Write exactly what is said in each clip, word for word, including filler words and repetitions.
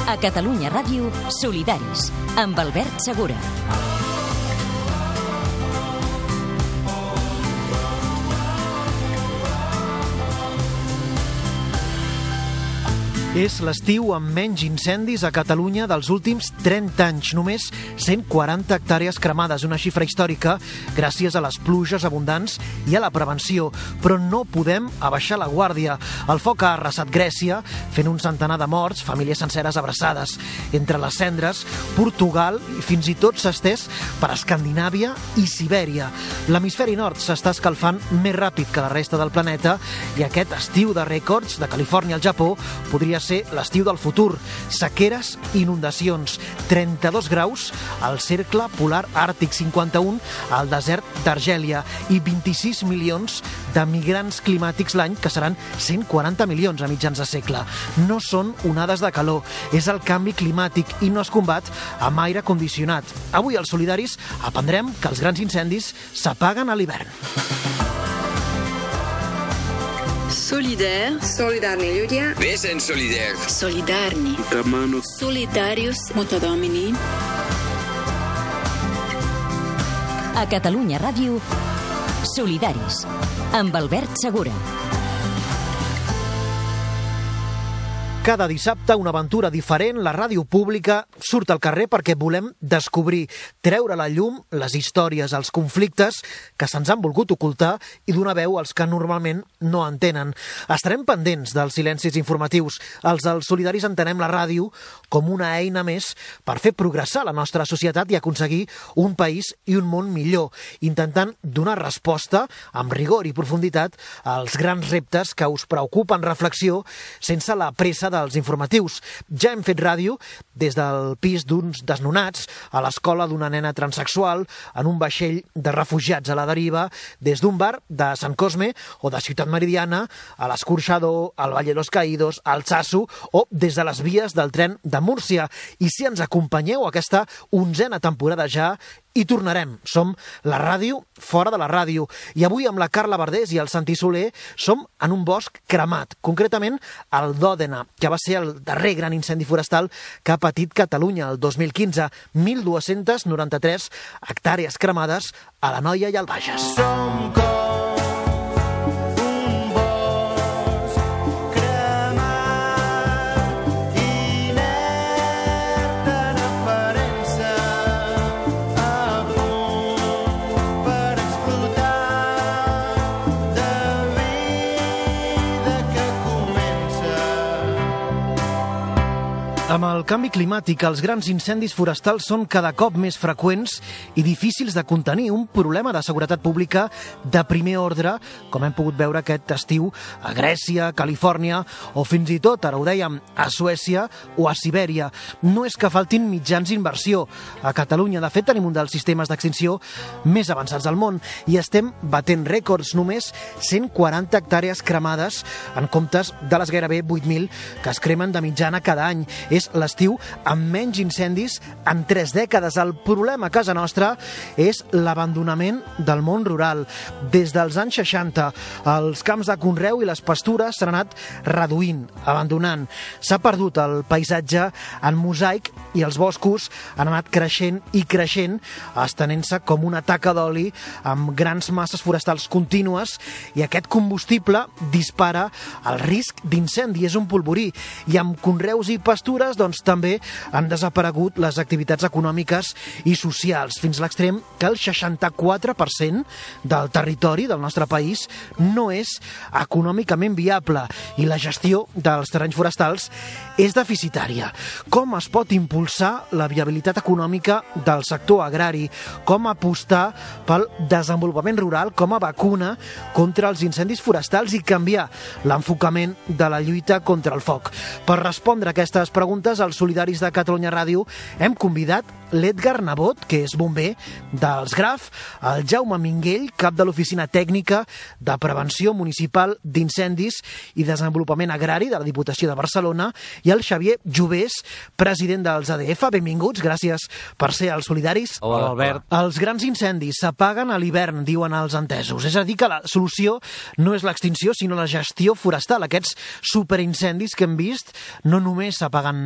A Catalunya Ràdio, Solidaris, amb Albert Segura. És l'estiu amb menys incendis a Catalunya dels últims trenta anys. Només cent quaranta hectàrees cremades, una xifra històrica gràcies a les pluges abundants i a la prevenció. Però no podem abaixar la guàrdia. El foc ha arrasat Grècia, fent un centenar de morts, famílies senceres abraçades entre les cendres, Portugal i fins i tot s'ha estès per Escandinàvia i Sibèria. L'hemisferi nord s'està escalfant més ràpid que la resta del planeta i aquest estiu de rècords de Califòrnia al Japó podria ser l'estiu del futur. Sequeres i inundacions. trenta-dos graus al cercle polar àrtic, cinquanta-un al desert d'Argèlia i vint-i-sis milions de migrants climàtics l'any, que seran cent quaranta milions a mitjans de segle. No són onades de calor, és el canvi climàtic i no es combat amb aire condicionat. Avui als Solidaris aprendrem que els grans incendis s'apaguen a l'hivern. Solidaire. Solidarni ľudia. Vesen solidaire. Solidarni. Solidarius. Multidomini. A Catalunya Ràdio, Solidaris, amb Albert Segura. Cada dissabte una aventura diferent, la ràdio pública surt al carrer perquè volem descobrir, treure a la llum les històries, els conflictes que se'ns han volgut ocultar i donar veu als que normalment no entenen. Estarem pendents dels silencis informatius. Els dels Solidaris entenem la ràdio com una eina més per fer progressar la nostra societat i aconseguir un país i un món millor, intentant donar resposta amb rigor i profunditat als grans reptes que us preocupen, reflexió, sense la pressa dels informatius. Ja hem fet ràdio des del pis d'uns desnonats, a l'escola d'una nena transexual, en un vaixell de refugiats a la deriva, des d'un bar de Sant Cosme o de Ciutat Meridiana, a l'Escorxador, al Valle de los Caídos, al Tsasu o des de les vies del tren de Múrcia. I si ens acompanyeu a aquesta onzena temporada ja, hi tornarem. Som la ràdio fora de la ràdio. I avui amb la Carla Verdés i el Santi Soler som en un bosc cremat, concretament al d'Òdena, que va ser el darrer gran incendi forestal que ha patit Catalunya el dos mil quinze. mil dos-centes noranta-tres hectàrees cremades a l'Anoia i al Bages. Som com Amb el canvi climàtic, els grans incendis forestals són cada cop més freqüents i difícils de contenir. Un problema de seguretat pública de primer ordre, com hem pogut veure aquest estiu a Grècia, Califòrnia o fins i tot, ara ho dèiem, a Suècia o a Sibèria. No és que faltin mitjans d'inversió. A Catalunya, de fet, tenim un dels sistemes d'extinció més avançats del món i estem batent rècords, només cent quaranta hectàrees cremades en comptes de les gairebé vuit mil que es cremen de mitjana cada any. És l'estiu amb menys incendis en tres dècades. El problema a casa nostra és l'abandonament del món rural. Des dels anys seixanta, els camps de conreu i les pastures s'han anat reduint, abandonant. S'ha perdut el paisatge en mosaic i els boscos han anat creixent i creixent, estenent-se com una taca d'oli amb grans masses forestals contínues, i aquest combustible dispara el risc d'incendi. És un polvorí. I amb conreus i pastures doncs també han desaparegut les activitats econòmiques i socials, fins a l'extrem que el seixanta-quatre per cent del territori del nostre país no és econòmicament viable i la gestió dels terrenys forestals és deficitària. Com es pot impulsar la viabilitat econòmica del sector agrari? Com apostar pel desenvolupament rural com a vacuna contra els incendis forestals i canviar l'enfocament de la lluita contra el foc? Per respondre a aquestes preguntes, als Solidaris de Catalunya Ràdio hem convidat l'Edgar Nebot, que és bomber dels Graf, el Jaume Minguell, cap de l'Oficina Tècnica de Prevenció Municipal d'Incendis i Desenvolupament Agrari de la Diputació de Barcelona, i el Xavier Jovés, president dels A D F. Benvinguts, gràcies per ser als Solidaris. Hola, Albert. Els grans incendis s'apaguen a l'hivern, diuen els entesos. És a dir, que la solució no és l'extinció, sinó la gestió forestal. Aquests superincendis que hem vist no només s'apaguen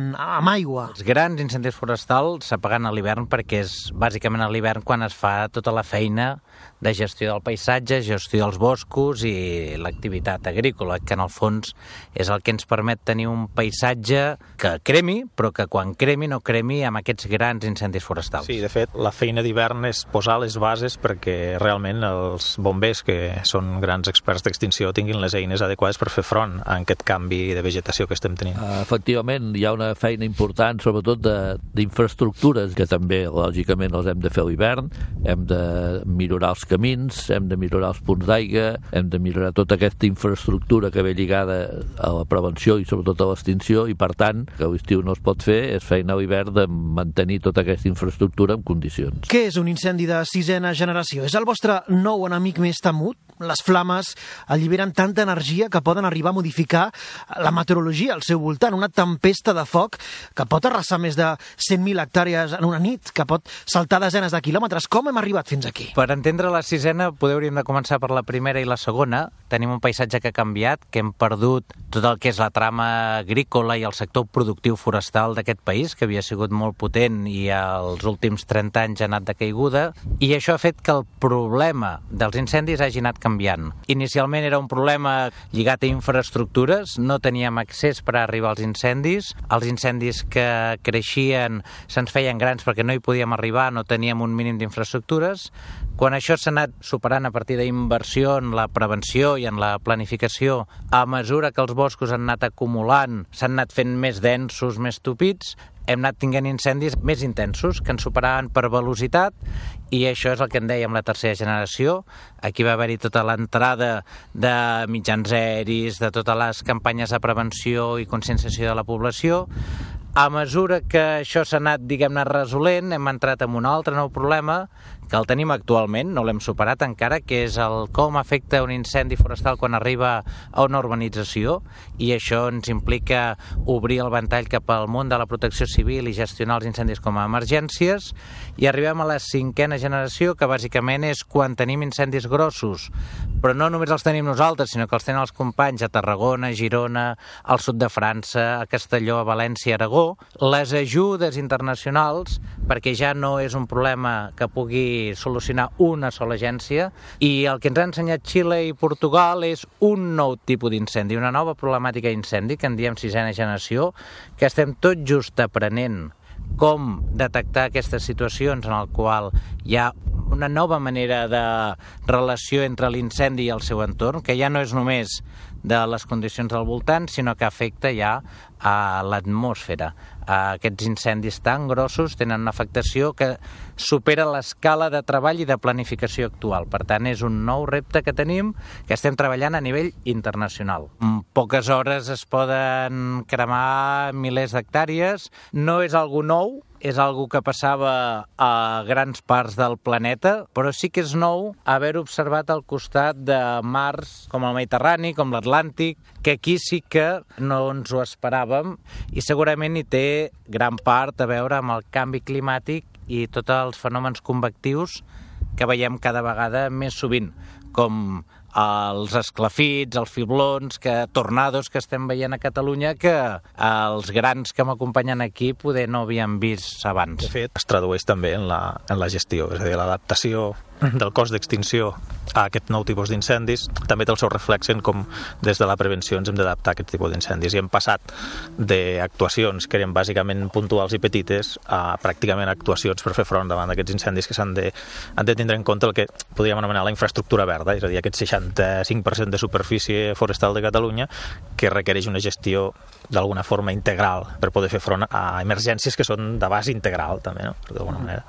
s'apaguen amb aigua. Els grans incendis forestals s'apaguen a l'hivern perquè és bàsicament a l'hivern quan es fa tota la feina de gestió del paisatge, gestió dels boscos i l'activitat agrícola, que en el fons és el que ens permet tenir un paisatge que cremi, però que quan cremi no cremi amb aquests grans incendis forestals. Sí, de fet, la feina d'hivern és posar les bases perquè realment els bombers, que són grans experts d'extinció, tinguin les eines adequades per fer front a aquest canvi de vegetació que estem tenint. Efectivament, hi ha una feina important, sobretot d'infraestructures, que també, lògicament, les hem de fer a l'hivern, hem de millorar els camins, hem de millorar els punts d'aigua, hem de millorar tota aquesta infraestructura que ve lligada a la prevenció i sobretot a l'extinció, i per tant, que a l'estiu no es pot fer, és feina a l'hivern de mantenir tota aquesta infraestructura en condicions. Què és un incendi de sisena generació? És el vostre nou enemic més temut? Les flames alliberen tanta energia que poden arribar a modificar la meteorologia al seu voltant, una tempesta de foc que pot arrasar més de cent mil hectàrees en una nit, que pot saltar desenes de quilòmetres. Com hem arribat fins aquí? Per entendre la sisena, poder hauríem de començar per la primera i la segona. Tenim un paisatge que ha canviat, que hem perdut tot el que és la trama agrícola i el sector productiu forestal d'aquest país, que havia sigut molt potent i els últims trenta anys ha anat de caiguda, i això ha fet que el problema dels incendis hagi anat canviant. Inicialment era un problema lligat a infraestructures, no teníem accés per arribar als incendis, els incendis que creixien se'ns feien grans perquè no hi podíem arribar, no teníem un mínim d'infraestructures. Quan això s'ha anat superant a partir d'inversió en la prevenció i en la planificació, a mesura que els boscos han anat acumulant, s'han anat fent més densos, més tupits, hem anat tinguent incendis més intensos, que ens superaven per velocitat, i això és el que en dèiem la tercera generació. Aquí va haver-hi tota l'entrada de mitjans aeris, de totes les campanyes de prevenció i conscienciació de la població. A mesura que això s'ha anat, diguem-ne, resolent, hem entrat en un altre nou problema, que el tenim actualment, no l'hem superat encara, que és el com afecta un incendi forestal quan arriba a una urbanització, i això ens implica obrir el ventall cap al món de la protecció civil i gestionar els incendis com a emergències, i arribem a la cinquena generació, que bàsicament és quan tenim incendis grossos, però no només els tenim nosaltres, sinó que els tenen els companys a Tarragona, a Girona, al sud de França, a Castelló, a València, a Aragó. Les ajudes internacionals, perquè ja no és un problema que pugui solucionar una sola agència, i el que ens ha ensenyat Xile i Portugal és un nou tipus d'incendi, una nova problemàtica d'incendi, que en diem sisena generació, que estem tot just aprenent com detectar aquestes situacions en el qual hi ha una nova manera de relació entre l'incendi i el seu entorn, que ja no és només de les condicions del voltant, sinó que afecta ja a l'atmosfera. Aquests incendis tan grossos tenen una afectació que supera l'escala de treball i de planificació actual. Per tant, és un nou repte que tenim, que estem treballant a nivell internacional. En poques hores es poden cremar milers d'hectàrees. No és algo nou, és algo que passava a grans parts del planeta, però sí que és nou haver observat al costat de mars com el Mediterrani, com l'Atlàntic, que aquí sí que no ens ho esperàvem, i segurament hi té gran part a veure amb el canvi climàtic i tots els fenòmens convectius que veiem cada vegada més sovint, com els esclafits, els fiblons, que tornados que estem veient a Catalunya, que els grans que m'acompanyen aquí poder no havien vist abans. De fet, es tradueix també en la, en la gestió, és a dir, l'adaptació del cost d'extinció a aquest nou tipus d'incendis també té el seu reflex en com des de la prevenció ens hem d'adaptar a aquest tipus d'incendis, i hem passat d'actuacions que eren bàsicament puntuals i petites a pràcticament actuacions per fer front davant d'aquests incendis que s'han de, han de tindre en compte el que podríem anomenar la infraestructura verda, és a dir, aquest seixanta-cinc per cent de superfície forestal de Catalunya que requereix una gestió d'alguna forma integral per poder fer front a emergències que són de base integral també, no? D'alguna manera.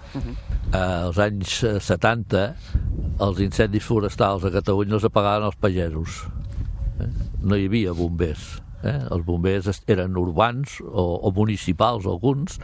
Als anys setanta els incendis forestals a Catalunya els apagaven els pagesos. Eh? No hi havia bombers. Eh? Els bombers eren urbans o, o municipals alguns,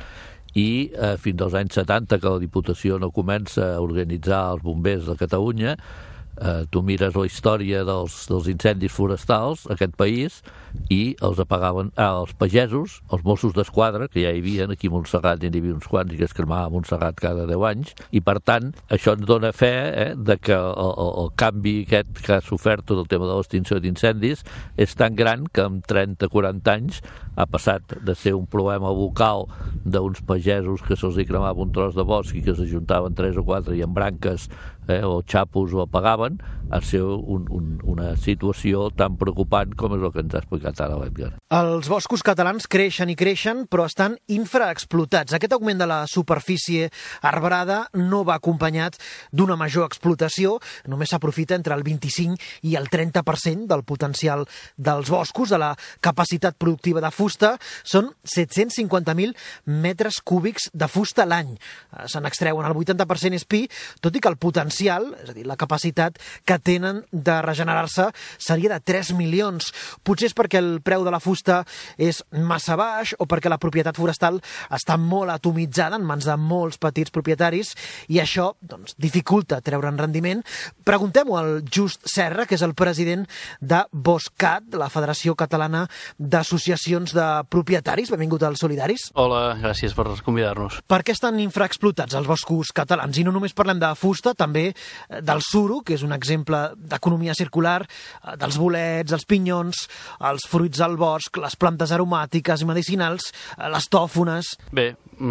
i eh, fins als anys setanta, que la Diputació no comença a organitzar els bombers de Catalunya, Eh, tu mires la història dels, dels incendis forestals a aquest país i els apagaven ah, els pagesos, els Mossos d'Esquadra, que ja hi havia, aquí a Montserrat hi havia uns quants i que es cremava a Montserrat cada deu anys, i per tant això ens dona fe eh, de que el, el, el canvi aquest que ha sofert tot el tema de l'extinció d'incendis és tan gran que en trenta o quaranta anys ha passat de ser un problema local d'uns pagesos que se'ls hi cremava un tros de bosc i que s'ajuntaven tres o quatre i amb branques eh, o xapos ho apagaven, a ser un, un, una situació tan preocupant com és el que ens ha explicat ara l'Edgar. Els boscos catalans creixen i creixen, però estan infraexplotats. Aquest augment de la superfície arbrada no va acompanyat d'una major explotació, només s'aprofita entre el vint-i-cinc i el trenta per cent del potencial dels boscos, de la capacitat productiva de fusta, són set-cents cinquanta mil metres cúbics de fusta a l'any. Se n'extreuen el vuitanta per cent és pi, tot i que el potencial, és a dir, la capacitat que tenen de regenerar-se seria de tres milions. Potser és perquè el preu de la fusta és massa baix o perquè la propietat forestal està molt atomitzada en mans de molts petits propietaris i això doncs, dificulta treure'n rendiment. Preguntem-ho al Just Serra, que és el president de Boscat, la Federació Catalana d'Associacions de Propietaris. Benvingut als Solidaris. Hola, gràcies per convidar-nos. Per què estan infraexplotats els boscos catalans? I no només parlem de fusta, també del suro, que és un exemple d'economia circular, dels bolets, els pinyons, els fruits del bosc, les plantes aromàtiques i medicinals, les tòfones... Bé,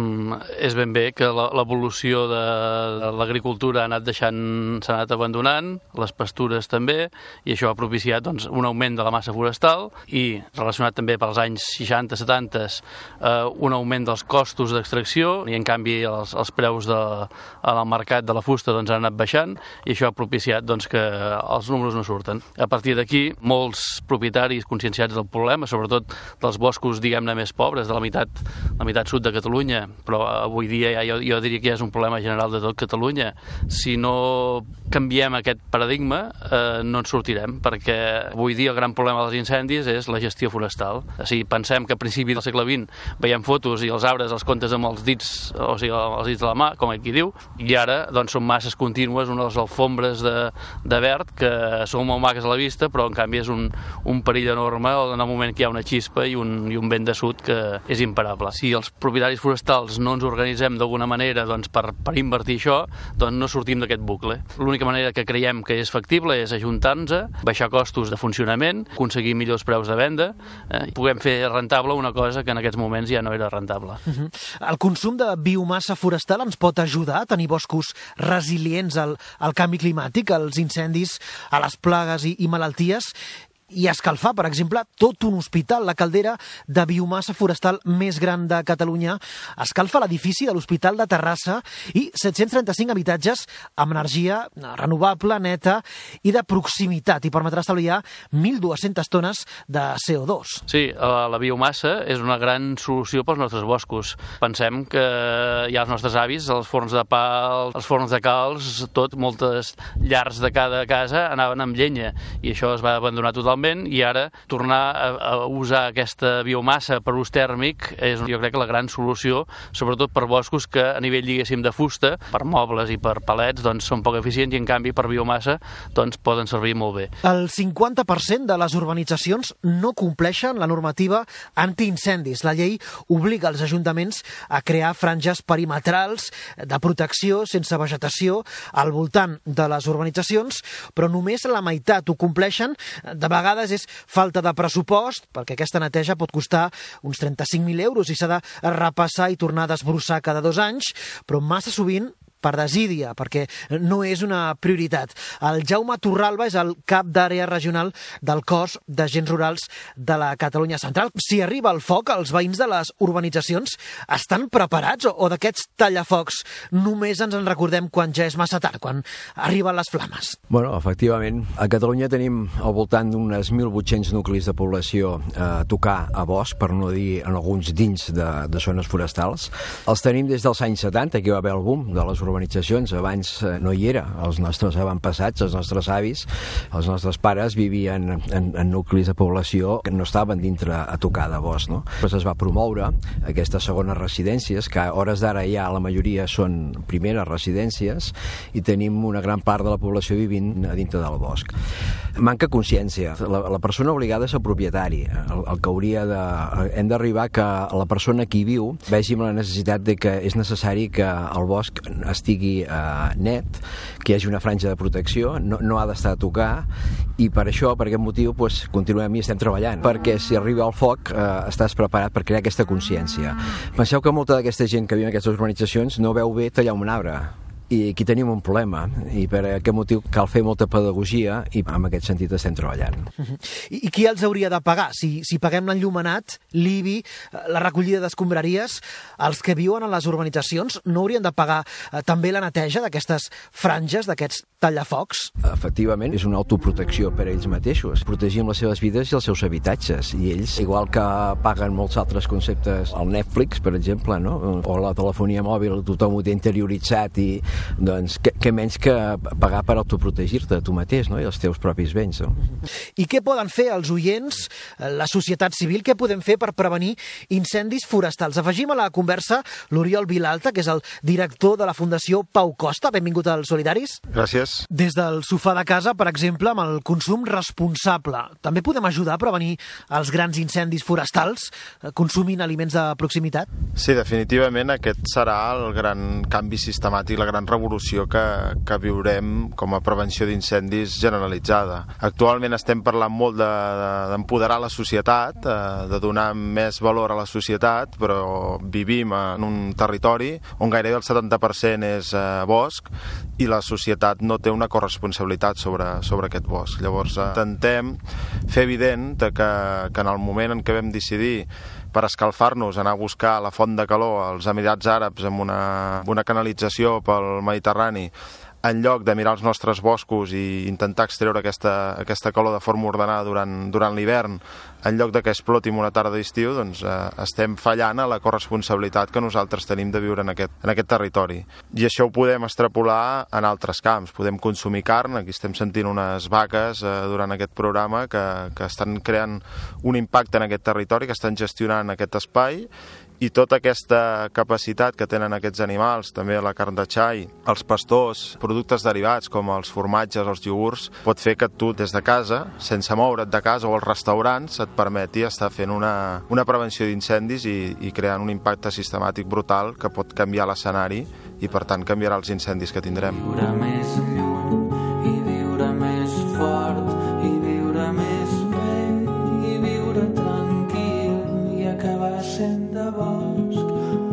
és ben bé que l'evolució de l'agricultura ha anat deixant, s'ha anat abandonant, les pastures també, i això ha propiciat doncs, un augment de la massa forestal i, relacionat també pels anys seixanta setanta, eh, un augment dels costos d'extracció i, en canvi, els, els preus de, al mercat de la fusta doncs, han anat baixant i això ha propiciat doncs, que els números no surten. A partir d'aquí, molts propietaris conscienciats del problema, sobretot dels boscos, diguem-ne, més pobres, de la meitat, la meitat sud de Catalunya, però avui dia ja, jo, jo diria que ja és un problema general de tot Catalunya. Si no canviem aquest paradigma, eh, no ens sortirem, perquè avui dia el gran problema dels incendis és la gestió forestal. O sigui, pensem que a principi del segle vint veiem fotos i els arbres els comptes amb els dits, o sigui, els dits de la mà, com qui diu, i ara doncs, són masses contínues, unes alfombres de, de verd que són molt maques a la vista, però en canvi és un, un perill enorme en el moment que hi ha una xispa i un, i un vent de sud que és imparable. Si els propietaris forestals no ens organitzem d'alguna manera doncs, per, per invertir això, doncs no sortim d'aquest bucle. L'única manera que creiem que és factible és ajuntar-nos, baixar costos de funcionament, aconseguir millors preus de venda, eh, i puguem fer rentable una cosa que en aquests moments ja no era rentable. Uh-huh. El consum de biomassa forestal ens pot ajudar a tenir boscos resilients al, al canvi climàtic, als incendis, a les plagues i, i malalties, i escalfar, per exemple, tot un hospital. La caldera de biomassa forestal més gran de Catalunya escalfa l'edifici de l'Hospital de Terrassa i set-cents trenta-cinc habitatges amb energia renovable, neta i de proximitat, i permetrà estalviar mil dues-centes tones de C O dos. Sí, la, la biomassa és una gran solució pels nostres boscos. Pensem que hi ha els nostres avis, els forns de pa, els forns de calç, tot, moltes llars de cada casa anaven amb llenya, i això es va abandonar totalment, i ara tornar a, a usar aquesta biomassa per ús tèrmic és, jo crec, que la gran solució, sobretot per boscos que a nivell, diguéssim, de fusta, per mobles i per palets, doncs són poc eficients, i en canvi per biomassa doncs poden servir molt bé. El cinquanta per cent de les urbanitzacions no compleixen la normativa antiincendis. La llei obliga els ajuntaments a crear franges perimetrals de protecció sense vegetació al voltant de les urbanitzacions, però només la meitat ho compleixen. De vegades és falta de pressupost, perquè aquesta neteja pot costar uns trenta-cinc mil euros i s'ha de repassar i tornar a desbrossar cada dos anys, però massa sovint per desídia, perquè no és una prioritat. El Jaume Torralba és el cap d'àrea regional del cos d'agents rurals de la Catalunya Central. Si arriba el foc, els veïns de les urbanitzacions estan preparats, o, o d'aquests tallafocs només ens en recordem quan ja és massa tard, quan arriben les flames? Bueno, efectivament, a Catalunya tenim al voltant d'unes mil vuit-cents nuclis de població a tocar a bosc, per no dir en alguns dins de, de zones forestals. Els tenim des dels anys setanta, que hi va haver el boom de les urbanitzacions urbanitzacions. Abans no hi era. Els nostres avantpassats, els nostres avis, els nostres pares vivien en, en nuclis de població que no estaven dintre a tocar de bosc, no? Pues es va promoure aquestes segones residències, que a hores d'ara ja la majoria són primeres residències, i tenim una gran part de la població vivint a dintre del bosc. Manca consciència. La, la persona obligada és el propietari. El, el que hauria de... Hem d'arribar que la persona que hi viu vegi la necessitat de que és necessari que el bosc estigui eh, net, que hi hagi una franja de protecció, no, no ha d'estar a tocar, i per això, per aquest motiu, doncs, continuem i estem treballant, perquè si arriba el foc eh, estàs preparat per crear aquesta consciència. Penseu que molta d'aquesta gent que viu en aquestes urbanitzacions no veu bé tallar un arbre, i aquí tenim un problema, i per aquest motiu cal fer molta pedagogia, i en aquest sentit estem treballant. I, i qui els hauria de pagar? Si, si paguem l'enllumenat, l'I B I, la recollida d'escombraries, els que viuen a les urbanitzacions no haurien de pagar eh, també la neteja d'aquestes franges, d'aquests tallafocs? Efectivament, és una autoprotecció per a ells mateixos. Protegim les seves vides i els seus habitatges, i ells, igual que paguen molts altres conceptes, el Netflix, per exemple, no? O la telefonia mòbil, tothom ho té interioritzat, i doncs què, què menys que pagar per autoprotegir-te tu mateix, no? I els teus propis béns, no? I què poden fer els oients, la societat civil, què podem fer per prevenir incendis forestals? Afegim a la conversa l'Oriol Vilalta, que és el director de la Fundació Pau Costa. Benvingut als Solidaris. Gràcies. Des del sofà de casa, per exemple, amb el consum responsable, també podem ajudar a prevenir els grans incendis forestals consumint aliments de proximitat? Sí, definitivament aquest serà el gran canvi sistemàtic, la gran revolució que, que viurem com a prevenció d'incendis generalitzada. Actualment estem parlant molt d'empoderar de, de, la societat, de donar més valor a la societat, però vivim en un territori on gairebé el setanta per cent és eh, bosc, i la societat no té una corresponsabilitat sobre, sobre aquest bosc. Llavors intentem fer evident que, que en el moment en què vam decidir per escalfar-nos, anar a buscar la font de calor als Emirats Àrabs amb una, una canalització pel Mediterrani, en lloc de mirar els nostres boscos i intentar extreure aquesta, aquesta calor de forma ordenada durant, durant l'hivern, en lloc de que exploti una tarda d'estiu, doncs eh, estem fallant a la corresponsabilitat que nosaltres tenim de viure en aquest, en aquest territori. I això ho podem extrapolar en altres camps. Podem consumir carn, aquí estem sentint unes vaques eh, durant aquest programa que, que estan creant un impacte en aquest territori, que estan gestionant aquest espai, i tota aquesta capacitat que tenen aquests animals, també la carn de xai, els pastors, productes derivats com els formatges, els iogurts, pot fer que tu des de casa, sense moure't de casa o als restaurants, et permeti estar fent una, una prevenció d'incendis i, i creant un impacte sistemàtic brutal que pot canviar l'escenari i per tant canviarà els incendis que tindrem. Viure més lluny i viure més fort i viure més bé i viure tranquil i acabar sent de bosc.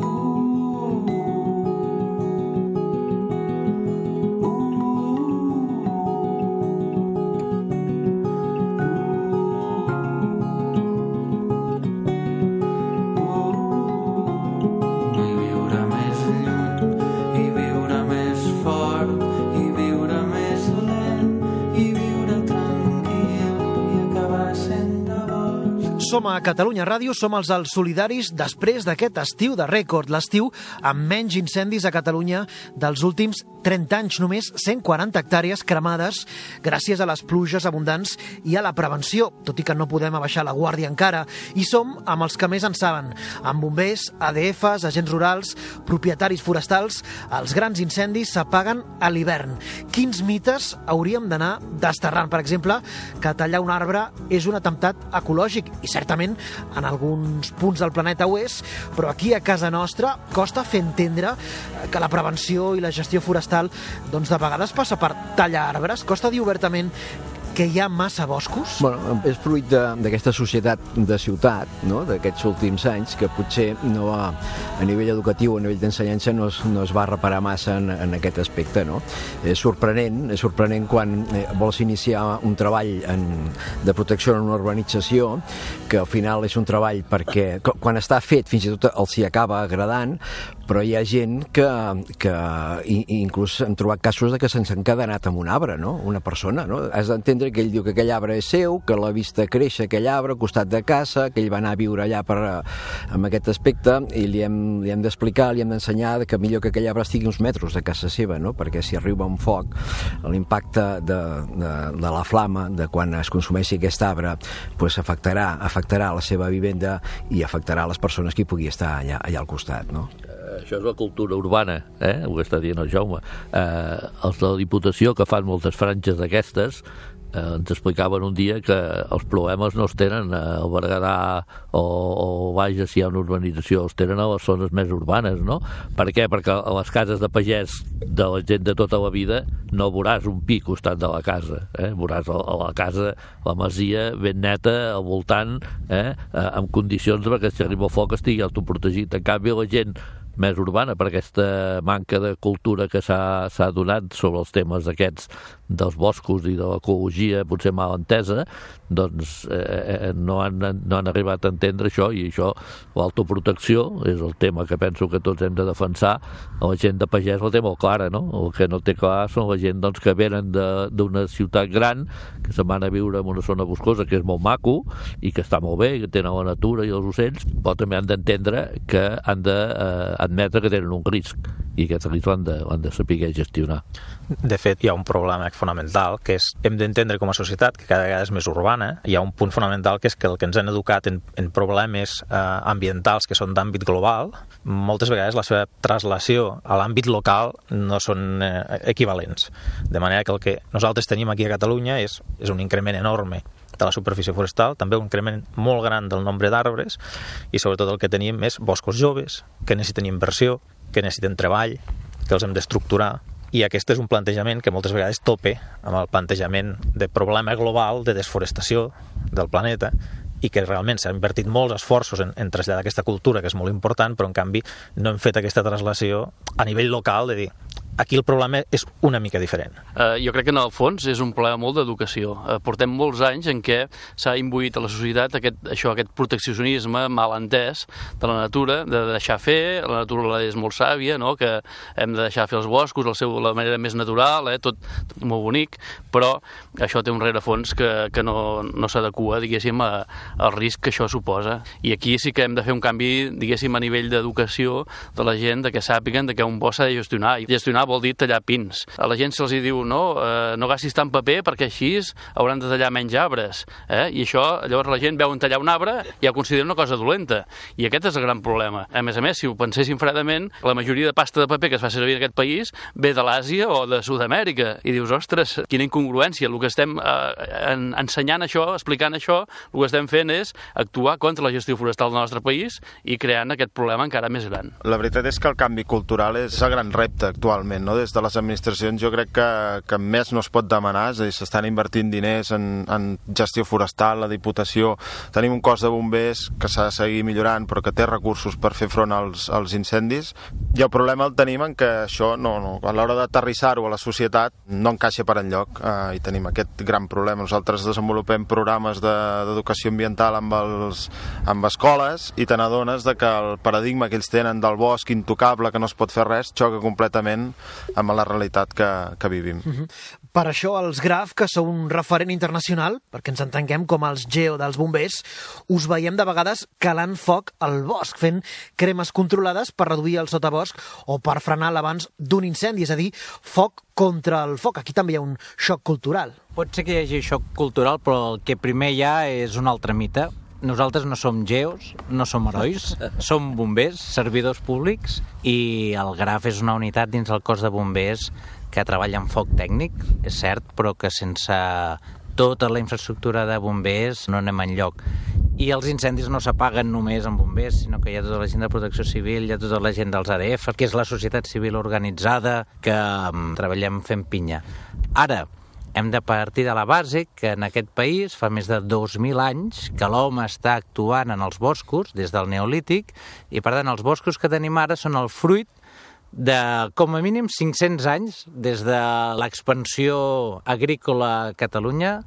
Som a Catalunya Ràdio, som els als Solidaris després d'aquest estiu de rècord, l'estiu amb menys incendis a Catalunya dels últims trenta anys, només cent quaranta hectàrees cremades gràcies a les pluges abundants i a la prevenció, tot i que no podem abaixar la guàrdia encara. I som amb els que més en saben, amb bombers, A D Fs, agents rurals, propietaris forestals. Els grans incendis s'apaguen a l'hivern. Quins mites hauríem d'anar desterrant? Per exemple, que tallar un arbre és un atemptat ecològic, i certament en alguns punts del planeta ho és, però aquí a casa nostra costa fer entendre que la prevenció i la gestió forestal doncs de vegades passa per tallar arbres. Costa dir obertament que hi ha massa boscos? Bueno, és fruit d'aquesta societat de ciutat, no?, d'aquests últims anys, que potser no va, a nivell educatiu, a nivell d'ensenyança, no, es, no es va reparar massa en, en aquest aspecte, no? És sorprenent, és sorprenent quan eh, vols iniciar un treball en, de protecció en una urbanització, que al final és un treball perquè quan està fet fins i tot els hi acaba agradant, però hi ha gent que, que inclús han trobat casos de que se'ns han encadenat amb un arbre, no? Una persona, no? Has d'entendre que ell diu que aquell arbre és seu, que l'ha vist créixer aquell arbre al costat de casa, que ell va anar a viure allà per, amb aquest aspecte, i li hem, li hem d'explicar, li hem d'ensenyar que millor que aquell arbre estigui uns metres de casa seva, no? Perquè si arriba un foc, l'impacte de, de, de la flama, de quan es consumeixi aquest arbre, pues afectarà, afectarà la seva vivenda i afectarà les persones que hi pugui estar allà, allà al costat, no? Això és la cultura urbana, eh? Ho està dient el Jaume. Eh, els de la Diputació, que fan moltes franges d'aquestes, eh, ens explicaven un dia que els problemes no els tenen al Berguedà o, o vaja, si hi ha una urbanització, els tenen a les zones més urbanes, no? Per què? Perquè a les cases de pagès de la gent de tota la vida no veuràs un pi al costat de la casa, eh? Veuràs a la casa, la masia ben neta al voltant, eh? Amb condicions perquè si arriba el foc estigui autoprotegit. En canvi, la gent més urbana, per aquesta manca de cultura que s'ha donat sobre els temes aquests dels boscos i de l'ecologia, potser mal entesa, doncs eh, no, han, no han arribat a entendre això, i això, l'autoprotecció, és el tema que penso que tots hem de defensar. La gent de pagès la té molt clara, no? El que no té clar són la gent doncs, que venen d'una ciutat gran, que se'n van a viure en una zona boscosa, que és molt maco, i que està molt bé, que tenen la natura i els ocells, però també han d'entendre que han de eh, admetre que tenen un risc, i aquest risc l'han de, l'han de saber gestionar. De fet, hi ha un problema fonamental, que és, hem d'entendre com a societat, que cada vegada és més urbana, hi ha un punt fonamental que és que el que ens han educat en, en problemes eh, ambientals que són d'àmbit global, moltes vegades la seva traslació a l'àmbit local no són eh, equivalents. De manera que el que nosaltres tenim aquí a Catalunya és, és un increment enorme de la superfície forestal, també un increment molt gran del nombre d'arbres, i sobretot el que tenim és boscos joves, que necessiten inversió, que necessiten treball, que els hem d'estructurar, i aquest és un plantejament que moltes vegades tope amb el plantejament de problema global de desforestació del planeta, i que realment s'han invertit molts esforços en, en traslladar aquesta cultura, que és molt important, però en canvi no hem fet aquesta traslació a nivell local de dir aquí el problema és una mica diferent. Uh, jo crec que en el fons és un problema molt d'educació. Uh, portem molts anys en què s'ha imbuït a la societat aquest, això, aquest proteccionisme mal entès de la natura, de deixar fer, la natura és molt sàvia, no? Que hem de deixar fer els boscos, el seu, la manera més natural, eh? tot, tot molt bonic, però això té un rerefons que, que no, no s'adequa, diguéssim, a, al risc que això suposa. I aquí sí que hem de fer un canvi, diguéssim, a nivell d'educació de la gent, de que sàpiguen de que un bosc s'ha de gestionar. I gestionar vol dir tallar pins. A la gent se'ls diu no, eh, no gastis tant paper perquè així hauran de tallar menys arbres. Eh? I això, llavors la gent veu en tallar un arbre i ja ho considera una cosa dolenta. I aquest és el gran problema. A més a més, si ho penséssim fredament, la majoria de pasta de paper que es fa servir en aquest país ve de l'Àsia o de Sud-amèrica. I dius, ostres, quina incongruència. El que estem eh, en, ensenyant això, explicant això, el que estem fent és actuar contra la gestió forestal del nostre país i creant aquest problema encara més gran. La veritat és que el canvi cultural és el gran repte actualment. No? Des de les administracions jo crec que, que més no es pot demanar, és a dir, s'estan invertint diners en, en gestió forestal, la Diputació, tenim un cos de bombers que s'ha de seguir millorant però que té recursos per fer front als, als incendis, i el problema el tenim en que això no, no, a l'hora d'aterrissar-ho a la societat no encaixa per enlloc, eh, i tenim aquest gran problema. Nosaltres desenvolupem programes d'educació de, ambiental amb, els, amb escoles i te n'adones de que el paradigma que ells tenen del bosc intocable, que no es pot fer res, xoca completament amb la realitat que, que vivim. Uh-huh. Per això els Graf, que sou un referent internacional, perquè ens entenguem com els Geo dels bombers, us veiem de vegades calant foc al bosc, fent cremes controlades per reduir el sotabosc o per frenar l'abans d'un incendi, és a dir, foc contra el foc. Aquí també hi ha un xoc cultural. Pot ser que hi hagi xoc cultural, però el que primer hi ha és un altre mite. Nosaltres no som geos, no som herois, som bombers, servidors públics, i el Graf és una unitat dins el cos de bombers que treballa en foc tècnic, és cert, però que sense tota la infraestructura de bombers no anem enlloc. I els incendis no s'apaguen només amb bombers, sinó que hi ha tota la gent de Protecció Civil, hi ha tota la gent dels A D F, que és la societat civil organitzada, que um, treballem fent pinya. Ara, hem de partir de la base que en aquest país fa més de dos mil anys que l'home està actuant en els boscos des del Neolític, i per tant els boscos que tenim ara són el fruit de com a mínim cinc-cents anys des de l'expansió agrícola a Catalunya,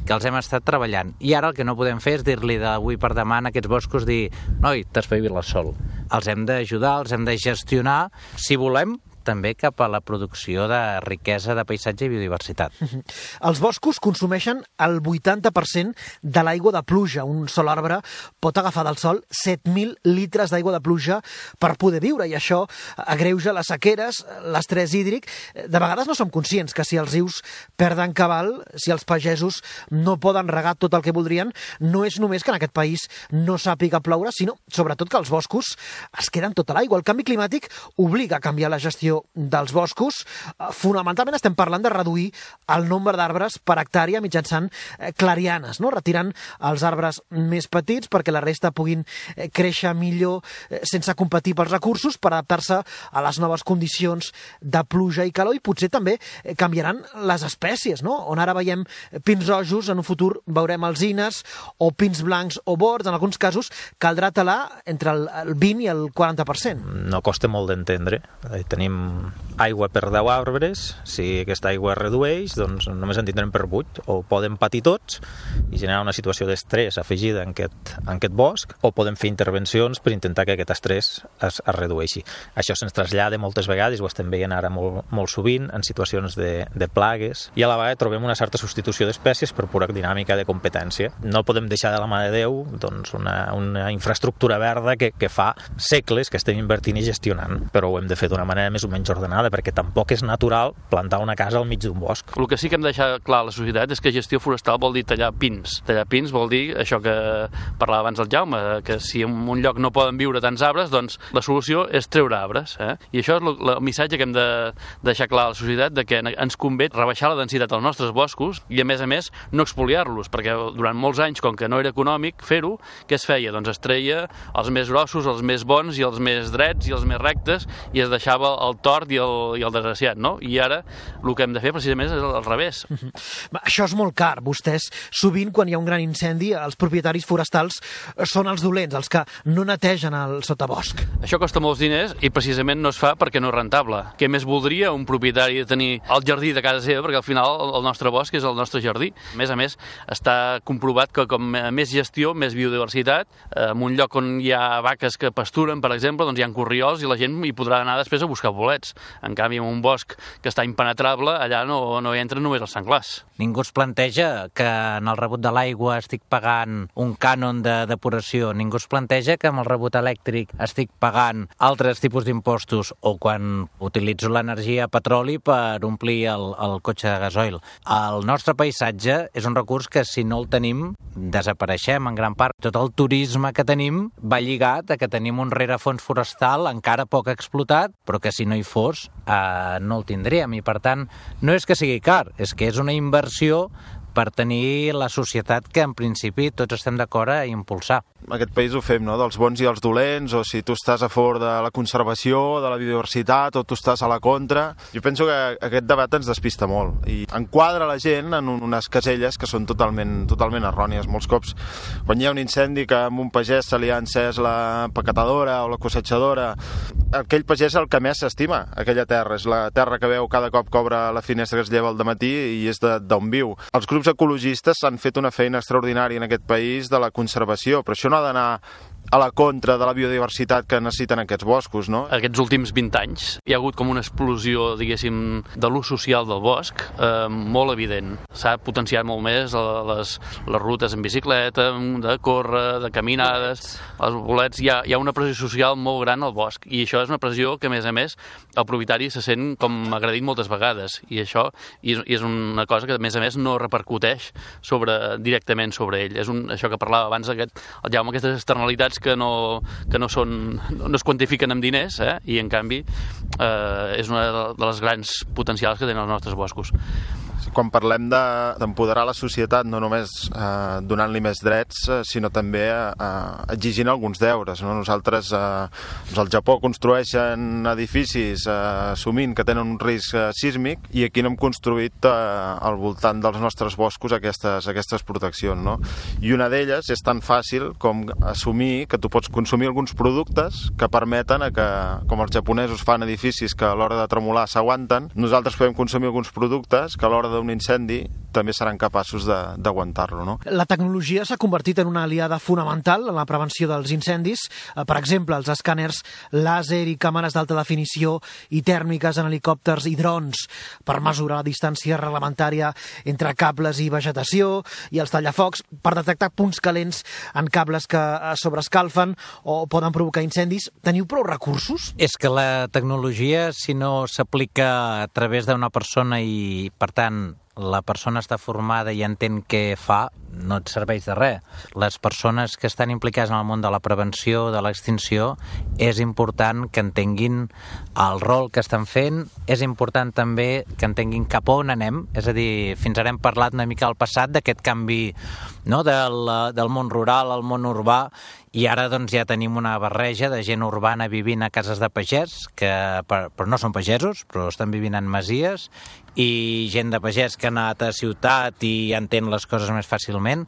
que els hem estat treballant. I ara el que no podem fer és dir-li d'avui per demà en aquests boscos dir, noi, t'espaviles sol. Els hem d'ajudar, els hem de gestionar, si volem, també cap a la producció de riquesa de paisatge i biodiversitat. Els boscos consumeixen el vuitanta per cent de l'aigua de pluja. Un sol arbre pot agafar del sol set mil litres d'aigua de pluja per poder viure, i això agreuja les sequeres, l'estrès hídric. De vegades no som conscients que si els rius perden cabal, si els pagesos no poden regar tot el que voldrien, no és només que en aquest país no sàpiga ploure, sinó sobretot que els boscos es queden tota l'aigua. El canvi climàtic obliga a canviar la gestió dels boscos. Fonamentalment estem parlant de reduir el nombre d'arbres per hectàrea mitjançant clarianes, no? Retirant els arbres més petits perquè la resta puguin créixer millor sense competir pels recursos, per adaptar-se a les noves condicions de pluja i calor, i potser també canviaran les espècies, no? On ara veiem pins rojos, en un futur veurem alzines o pins blancs o bords. En alguns casos caldrà talar entre el vint i el quaranta per cent. No costa molt d'entendre. Tenim aigua per deu arbres, si aquesta aigua es redueix, doncs només en tindrem per vuit, o poden patir tots i generar una situació d'estrès afegida en aquest, en aquest bosc, o podem fer intervencions per intentar que aquest estrès es, es redueixi. Això se'ns trasllada moltes vegades, ho estem veient ara molt, molt sovint, en situacions de, de plagues, i a la vegada trobem una certa substitució d'espècies per pura dinàmica de competència. No podem deixar de la mà de Déu doncs una, una infraestructura verda que, que fa segles que estem invertint i gestionant, però ho hem de fer d'una manera més o menys ordenada, perquè tampoc és natural plantar una casa al mig d'un bosc. El que sí que hem de deixar clar a la societat és que gestió forestal vol dir tallar pins. Tallar pins vol dir això que parlava abans el Jaume, que si en un lloc no poden viure tants arbres, doncs la solució és treure arbres. Eh? I això és el, el missatge que hem de deixar clar a la societat, de que ens convé rebaixar la densitat dels nostres boscos i, a més a més, no expoliar-los, perquè durant molts anys, com que no era econòmic fer-ho, què es feia? Doncs es treia els més grossos, els més bons i els més drets i els més rectes, i es deixava el tort i el, i el desgraciat, no? I ara el que hem de fer precisament és al revés. Mm-hmm. Això és molt car. Vostès, sovint, quan hi ha un gran incendi, els propietaris forestals són els dolents, els que no netegen el sotabosc. Això costa molts diners i precisament no es fa perquè no és rentable. Què més voldria un propietari de tenir el jardí de casa seva? Perquè al final el nostre bosc és el nostre jardí. A més a més, està comprovat que com més gestió, més biodiversitat, en un lloc on hi ha vaques que pasturen, per exemple, doncs hi ha corriols i la gent hi podrà anar després a buscar bolets. En canvi, en un bosc que està impenetrable, allà no, no hi entren només els senglars. Ningú es planteja que en el rebut de l'aigua estic pagant un cànon de depuració. Ningú es planteja que amb el rebut elèctric estic pagant altres tipus d'impostos, o quan utilitzo l'energia petroli per omplir el, el cotxe de gasoil. El nostre paisatge és un recurs que, si no el tenim, desapareixem en gran part. Tot el turisme que tenim va lligat a que tenim un rerefons forestal encara poc explotat, però que si no hi fos eh, no el tindríem, i per tant no és que sigui car, és que és una inversió per tenir la societat que en principi tots estem d'acord a impulsar. En aquest país ho fem, no?, dels bons i els dolents, o si tu estàs a favor de la conservació, de la biodiversitat, o tu estàs a la contra. Jo penso que aquest debat ens despista molt i enquadra la gent en unes caselles que són totalment, totalment errònies. Molts cops, quan hi ha un incendi que amb un pagès se li ha encès la pacatadora o la cossetxadora, aquell pagès és el que més s'estima, aquella terra. És la terra que veu cada cop que obre la finestra, que es lleva al dematí, i és d'on viu. Els grups ecologistes s'han fet una feina extraordinària en aquest país de la conservació, però això no ha d'anar a la contra de la biodiversitat que necessiten aquests boscos, no? Aquests últims vint anys hi ha hagut com una explosió, diguéssim, de l'ús social del bosc, eh, molt evident. S'ha potenciat molt més les, les rutes en bicicleta, de córrer, de caminades, els bolets. Hi ha, hi ha una pressió social molt gran al bosc, i això és una pressió que, a més a més, el propietari se sent com agredit moltes vegades, i això i és, i és una cosa que, a més a més, no repercuteix sobre, directament sobre ell. És un, això que parlava abans, aquest, el Jaume, aquestes externalitats que no, que no, són, no es quantifiquen amb diners, eh? I en canvi eh, és una de les grans potencials que tenen els nostres boscos. Quan parlem d'empoderar la societat, no només eh, donant-li més drets, eh, sinó també eh, exigint alguns deures. No? Nosaltres, eh, doncs al Japó construeixen edificis eh, assumint que tenen un risc eh, sísmic, i aquí no hem construït eh, al voltant dels nostres boscos aquestes, aquestes proteccions. No? I una d'elles és tan fàcil com assumir que tu pots consumir alguns productes que permeten a que, com els japonesos fan edificis que a l'hora de tremolar s'aguanten, nosaltres podem consumir alguns productes que a l'hora de d'un incendi també seran capaços d'aguantar-lo, no? La tecnologia s'ha convertit en una aliada fonamental en la prevenció dels incendis. Per exemple, els escàners làser i càmeres d'alta definició i tèrmiques en helicòpters i drons per mesurar la distància reglamentària entre cables i vegetació, i els tallafocs per detectar punts calents en cables que sobrescalfen o poden provocar incendis. Teniu prou recursos? És que la tecnologia, si no s'aplica a través d'una persona i, per tant, la persona està formada i entén què fa, no et serveix de res. Les persones que estan implicades en el món de la prevenció, de l'extinció, és important que entenguin el rol que estan fent, és important també que entenguin cap on anem, és a dir, fins ara hem parlat una mica al passat d'aquest canvi, no, del, del món rural al món urbà, i ara doncs ja tenim una barreja de gent urbana vivint a cases de pagès, que per, però no són pagesos, però estan vivint en masies, i gent de pagès que ha anat a ciutat i entén les coses més fàcilment.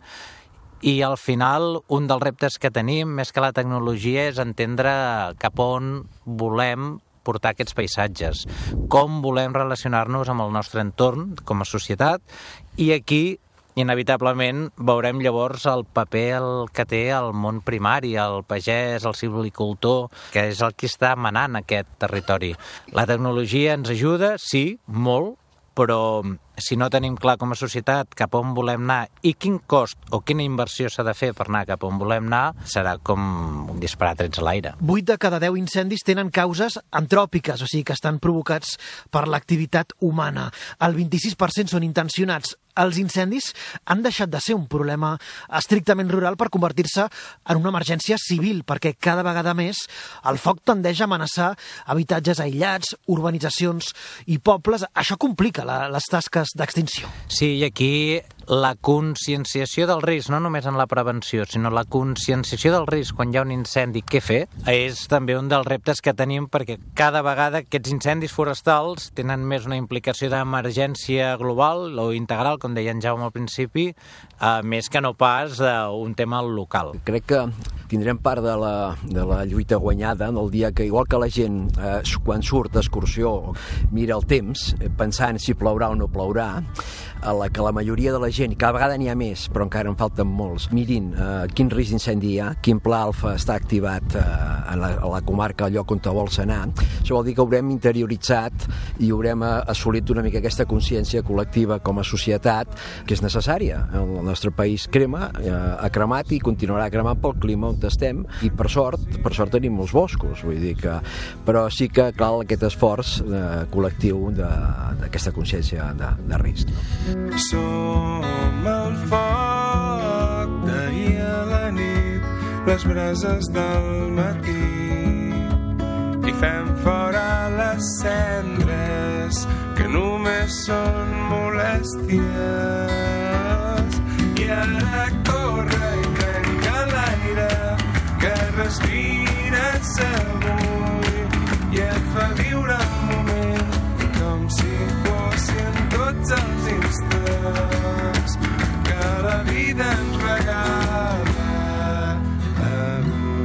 I al final, un dels reptes que tenim, més que la tecnologia, és entendre cap on volem portar aquests paisatges, com volem relacionar-nos amb el nostre entorn com a societat, i aquí inevitablement veurem llavors el paper el que té el món primari, el pagès, el silvicultor, que és el que està manant aquest territori. La tecnologia ens ajuda, sí, molt, però si no tenim clar com a societat cap on volem anar i quin cost o quina inversió s'ha de fer per anar cap on volem anar, serà com disparar trets a l'aire. vuit de cada deu incendis tenen causes antròpiques, o sigui que estan provocats per l'activitat humana. El vint-i-sis per cent són intencionats. Els incendis han deixat de ser un problema estrictament rural per convertir-se en una emergència civil, perquè cada vegada més el foc tendeix a amenaçar habitatges aïllats, urbanitzacions i pobles. Això complica la, les tasques d'extinció. Sí, i aquí la conscienciació del risc, no només en la prevenció, sinó la conscienciació del risc quan hi ha un incendi, què fer, és també un dels reptes que tenim, perquè cada vegada aquests incendis forestals tenen més una implicació d'emergència global o integral, com deia en Jaume al principi, eh, més que no pas d'un tema local. Crec que tindrem part de la, de la lluita guanyada en el dia que, igual que la gent, eh, quan surt d'excursió, mira el temps, pensant si plourà o no plourà, a la que la majoria de la gent, cada vegada n'hi ha més, però encara en falten molts, mirin eh, quin risc d'incendi hi ha, quin pla alfa està activat eh, a, la, a la comarca, al lloc on te vols anar. Això vol dir que haurem interioritzat i haurem assolit una mica aquesta consciència col·lectiva com a societat, que és necessària. El nostre país crema, eh, ha cremat i continuarà cremant pel clima on estem, i per sort, per sort tenim molts boscos, vull dir que, però sí que cal aquest esforç eh, col·lectiu d'aquesta consciència de, de risc. Som el foc d'ahir a la nit, les brases del matí, i fem fora les cendres que només són molèsties. I ara corre i trenca l'aire que respires avui i et fa viure el moment com si fossin tots els instants que la vida ens regala avui.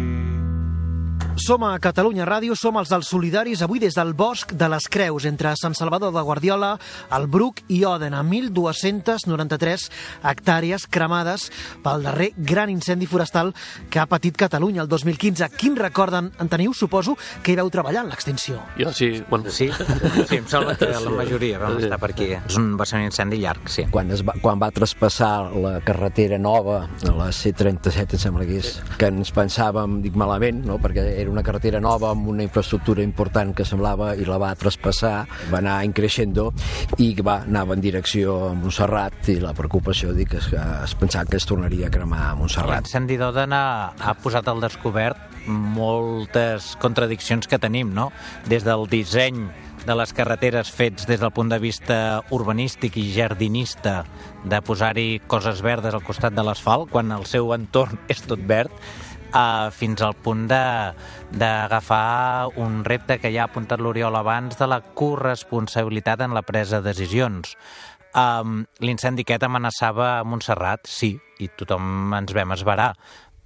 Som a Catalunya Ràdio, som els dels Solidaris, avui des del Bosc de les Creus, entre Sant Salvador de Guardiola, el Bruc i Òdena, mil dos-cents noranta-tres hectàrees cremades pel darrer gran incendi forestal que ha patit Catalunya el dos mil quinze. Quin record en, en teniu? Suposo que hi vau treballar en l'extinció. Jo sí, bueno. Sí, sí, em sembla que la majoria vam estar per aquí. És un, va ser un incendi llarg, sí. Quan, es va, quan va traspassar la carretera nova, la C trenta-set, em sembla que és, que ens pensàvem, dic malament, no?, perquè era una carretera nova amb una infraestructura important que semblava, i la va traspassar, va anar increixendo i va, anava en direcció a Montserrat, i la preocupació, dic, es, es pensava que es tornaria a cremar a Montserrat. L'incendi d'Òdena ha posat al descobert moltes contradiccions que tenim, no? Des del disseny de les carreteres fets des del punt de vista urbanístic i jardinista, de posar-hi coses verdes al costat de l'asfalt, quan el seu entorn és tot verd, Uh, fins al punt d'agafar un repte que ja ha apuntat l'Oriol abans, de la corresponsabilitat en la presa de decisions. Um, L'incendi aquest amenaçava a Montserrat, sí, i tothom ens vam esverar,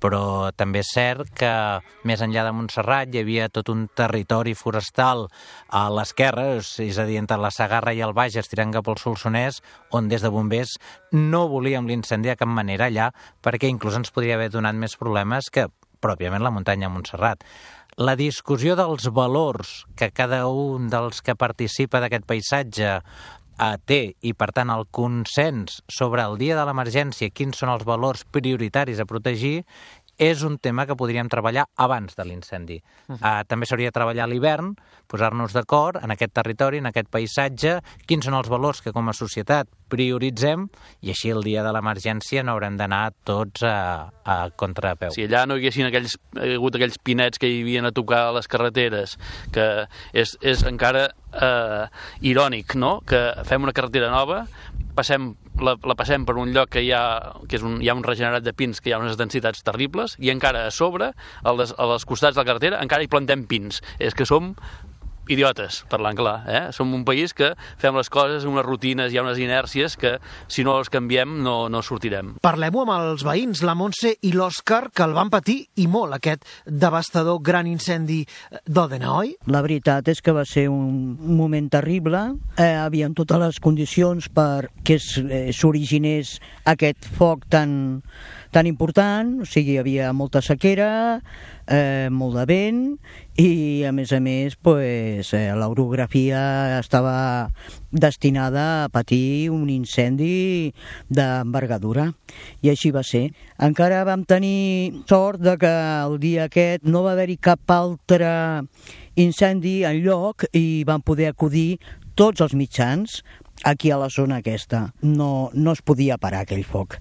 però també és cert que més enllà de Montserrat hi havia tot un territori forestal a l'esquerra, és a dir, entre la Segarra i el Bages, tirant cap al Solsonès, on des de bombers no volíem l'incendi de cap manera allà, perquè inclús ens podria haver donat més problemes que pròpiament la muntanya Montserrat. La discussió dels valors que cada un dels que participa d'aquest paisatge eh, té i, per tant, el consens sobre el dia de l'emergència, quins són els valors prioritaris a protegir, és un tema que podríem treballar abans de l'incendi. Uh -huh. uh, també s'hauria de treballar a l'hivern, posar-nos d'acord en aquest territori, en aquest paisatge, quins són els valors que com a societat prioritzem, i així el dia de l'emergència no haurem d'anar tots a, a contrapeu. Si allà no hi haguessin aquells, hi hagut aquells pinets que hi havien a tocar a les carreteres, que és, és encara eh, irònic, no?, que fem una carretera nova, passem La, la passem per un lloc que hi ha, que és un, hi ha un regenerat de pins, que hi ha unes densitats terribles, i encara a sobre, a les, a les costats de la carretera, encara hi plantem pins. És que som idiotes, parlant clar, eh? Som un país que fem les coses, unes rutines, hi ha unes inèrcies que, si no les canviem, no, no sortirem. Parlem-ho amb els veïns, la Montse i l'Òscar, que el van patir i molt, aquest devastador gran incendi d'Òdena, oi? La veritat és que va ser un moment terrible. Eh, havien totes les condicions perquè eh, s'originés aquest foc tan, tan important, o sigui, hi havia molta sequera, eh, molt de vent, i a més a més pues, eh, l'orografia estava destinada a patir un incendi d'envergadura, i així va ser. Encara vam tenir sort de que el dia aquest no va haver-hi cap altre incendi enlloc i van poder acudir tots els mitjans aquí a la zona aquesta. No, no es podia parar aquell foc.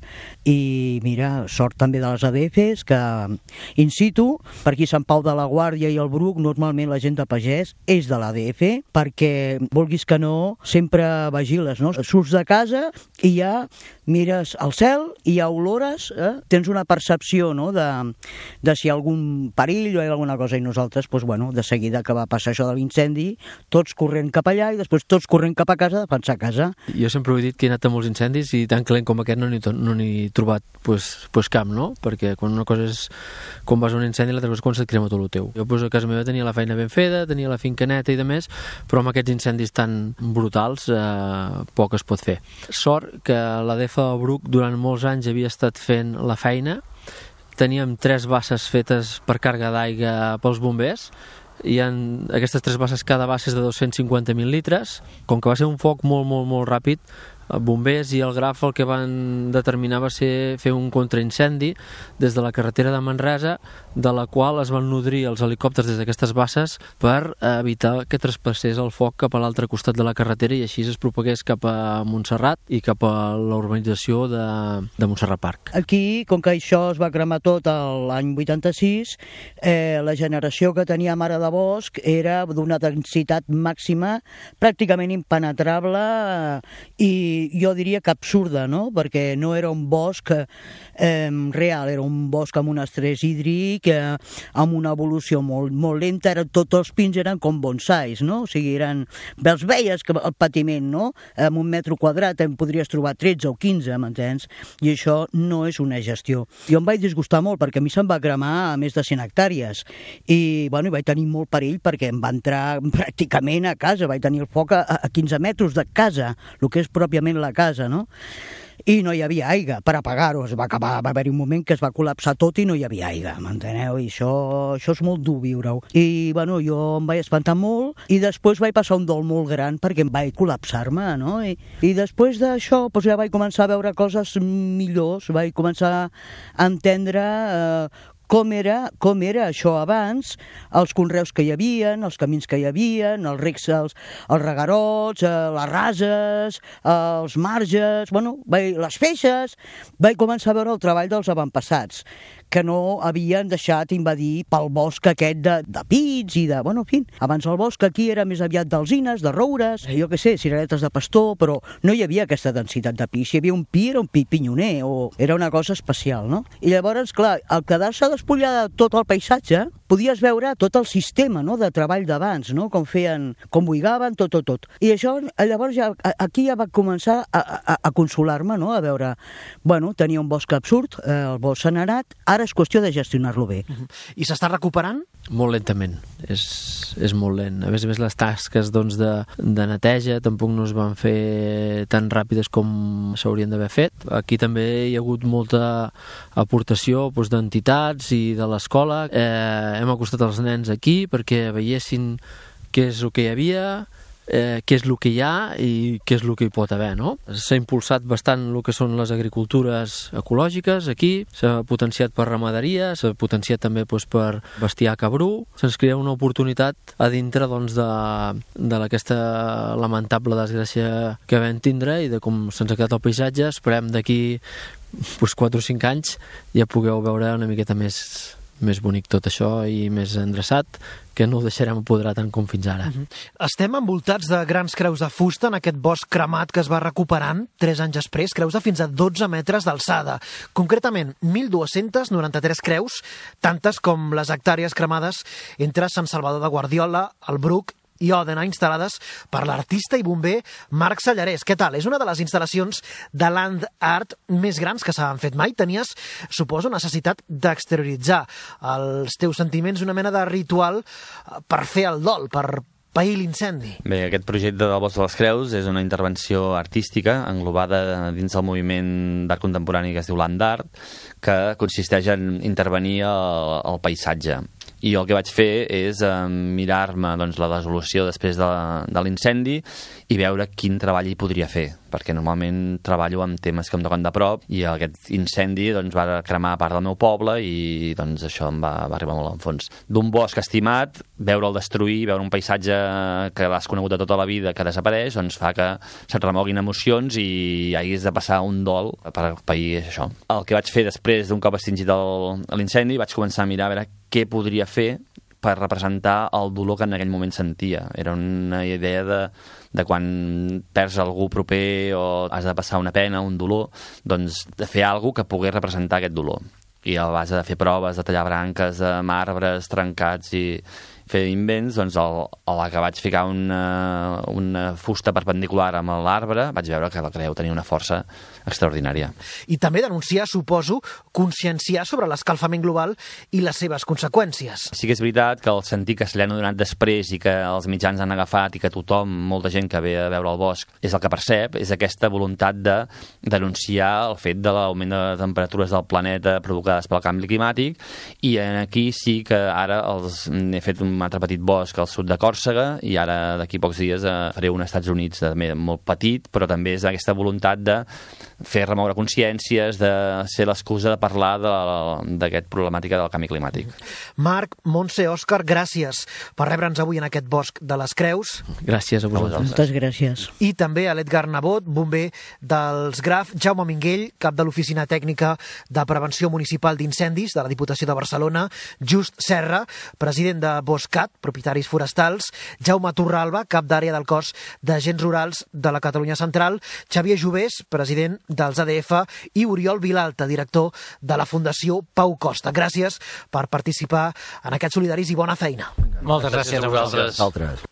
I mira, sort també de les A D Fs, que in situ, per aquí Sant Pau de la Guàrdia i el Bruc, normalment la gent de pagès és de l'A D F, perquè, vulguis que no, sempre vigiles, no? Surts de casa i ja mires al cel i ja olores, eh? Tens una percepció, no?, de, de si hi ha algun perill o hi ha alguna cosa, i nosaltres, doncs, bueno, de seguida que va passar això de l'incendi, tots corrent cap allà i després tots corrent cap a casa a defensar casa. Jo sempre he dit que he anat a molts incendis i tan calent com aquest no n'he no he trobat pues, pues cap, no? Perquè quan una cosa és quan vas a un incendi, l'altra cosa és quan se't crema tot el teu. Jo pues, a casa meva tenia la feina ben feta, tenia la finca neta i de més, però amb aquests incendis tan brutals eh, poc es pot fer. Sort que l'A D F del Bruc durant molts anys havia estat fent la feina, teníem tres basses fetes per càrrega d'aigua pels bombers, hi ha aquestes tres basses, cada bassa és de dos-cents cinquanta mil litres. Com que va ser un foc molt, molt, molt ràpid, bombers i el Graf el que van determinar va ser fer un contraincendi des de la carretera de Manresa, de la qual es van nodrir els helicòpters des d'aquestes basses per evitar que traspassés el foc cap a l'altre costat de la carretera i així es propagués cap a Montserrat i cap a la urbanització de, de Montserrat Park. Aquí, com que això es va cremar tot l'any vuitanta-sis, eh, la generació que tenia Mare de Bosc era d'una densitat màxima pràcticament impenetrable eh, i jo diria que absurda, no? Perquè no era un bosc eh, real, era un bosc amb un estrès hídric, eh, amb una evolució molt, molt lenta, era, tots els pins eren com bonsais, no? O sigui, eren, els veies que el patiment, no? En un metro quadrat en podries trobar tretze o quinze, m'entens? I això no és una gestió. Jo em vaig disgustar molt perquè a mi se'm va cremar a més de cent hectàrees i, bueno, vaig tenir molt perill perquè em va entrar pràcticament a casa, vaig tenir el foc a, a quinze metres de casa, el que és pròpiament la casa, no? I no hi havia aigua per apagar-ho. Es va acabar, va haver-hi un moment que es va col·lapsar tot i no hi havia aigua, m'enteneu? I això, això és molt dur viure-ho. I, bueno, jo em vaig espantar molt i després vaig passar un dol molt gran perquè em vaig col·lapsar-me, no? I, i després d'això, doncs ja vaig començar a veure coses millors, vaig començar a entendre eh, com era, com era això abans, els conreus que hi havia, els camins que hi havia, els recs, els, els regarots, eh, les rases, eh, els marges, bueno, vaig, les feixes. Vaig començar a veure el treball dels avantpassats, que no havien deixat invadir pel bosc aquest de, de pits i de... Bueno, en fi, abans el bosc aquí era més aviat d'alzines, de roures, jo què sé, cireretes de pastor, però no hi havia aquesta densitat de pi. Si hi havia un pi, era un pi pinyoner, o era una cosa especial, no? I llavors, clar, al quedar-se despullat tot el paisatge, podies veure tot el sistema, no?, de treball d'abans, no?, com feien, com buigaven, tot, tot, tot. I això, llavors, ja, aquí ja va començar a, a, a consolar-me, no?, a veure, bueno, tenia un bosc absurd, eh, el bosc s'ha anat, ara és qüestió de gestionar-lo bé. I s'està recuperant? Molt lentament, és, és molt lent. A més a més, les tasques doncs, de, de neteja tampoc no es van fer tan ràpides com s'haurien d'haver fet. Aquí també hi ha hagut molta aportació doncs, d'entitats i de l'escola. Eh, hem acostat els nens aquí perquè veiessin què és el que hi havia, eh, què és el que hi ha i què és el que hi pot haver, no? S'ha impulsat bastant el que són les agricultures ecològiques aquí, s'ha potenciat per ramaderia, s'ha potenciat també doncs, per bestiar cabrú, se'ns crea una oportunitat a dintre doncs, de, de aquesta lamentable desgràcia que vam tindre i de com se'ns ha quedat el paisatge. Esperem d'aquí doncs, quatre o cinc anys ja pugueu veure una miqueta més més bonic tot això i més endreçat, que no ho deixarem apoderar tant com fins ara. Uh-huh. Estem envoltats de grans creus de fusta en aquest bosc cremat que es va recuperant tres anys després, creus de fins a dotze metres d'alçada. Concretament, mil dos-cents noranta-tres creus, tantes com les hectàrees cremades entre Sant Salvador de Guardiola, el Bruc i Òdena, instal·lades per l'artista i bomber Marc Sallarès. Què tal? És una de les instal·lacions de land art més grans que s'han fet mai. Tenies, suposo, necessitat d'exterioritzar els teus sentiments, una mena de ritual per fer el dol, per pair l'incendi. Bé, aquest projecte del Bosc de les Creus és una intervenció artística englobada dins del moviment d'art contemporani que es diu land art, que consisteix en intervenir el, el paisatge. I el que vaig fer és eh, mirar-me doncs, la desolució després de, de l'incendi i veure quin treball hi podria fer, perquè normalment treballo amb temes que em toquen de prop i aquest incendi doncs, va cremar part del meu poble i doncs, això em va, va arribar molt al fons. D'un bosc estimat, veure'l destruir, veure un paisatge que l'has conegut de tota la vida que desapareix, doncs fa que se't remoguin emocions i haguis de passar un dol per pair això. El que vaig fer després d'un cop extingit l'incendi, vaig començar a mirar a veure què podria fer per representar el dolor que en aquell moment sentia. Era una idea de, de quan perds algú proper o has de passar una pena, un dolor, doncs de fer alguna cosa que pogués representar aquest dolor. I a base de fer proves, de tallar branques, de arbres trencats i fer invents, doncs a la que vaig ficar una, una fusta perpendicular amb l'arbre, vaig veure que la creu tenia una força extraordinària. I també denunciar, suposo, conscienciar sobre l'escalfament global i les seves conseqüències. Sí que és veritat que el sentir que se li han donat després i que els mitjans han agafat i que tothom, molta gent que ve a veure el bosc, és el que percep, és aquesta voluntat de denunciar el fet de l'augment de temperatures del planeta provocades pel canvi climàtic, i aquí sí que ara els, he fet un altre petit bosc al sud de Còrsega i ara d'aquí pocs dies faré un als Estats Units també molt petit, però també és aquesta voluntat de fer remoure consciències, de ser l'excusa de parlar d'aquesta problemàtica del canvi climàtic. Marc, Montse, Òscar, gràcies per rebre'ns avui en aquest bosc de les Creus. Gràcies a vosaltres. Moltes gràcies. I també a l'Edgar Nebot, bomber dels Graf, Jaume Minguell, cap de l'Oficina Tècnica de Prevenció Municipal d'Incendis de la Diputació de Barcelona, Just Serra, president de Boscat, propietaris forestals, Jaume Torralba, cap d'àrea del cos d'agents rurals de la Catalunya Central, Xavier Jovés, president dels A D F, i Oriol Vilalta, director de la Fundació Pau Costa. Gràcies per participar en aquests solidaris i bona feina. Moltes gràcies, gràcies a vosaltres. Altres.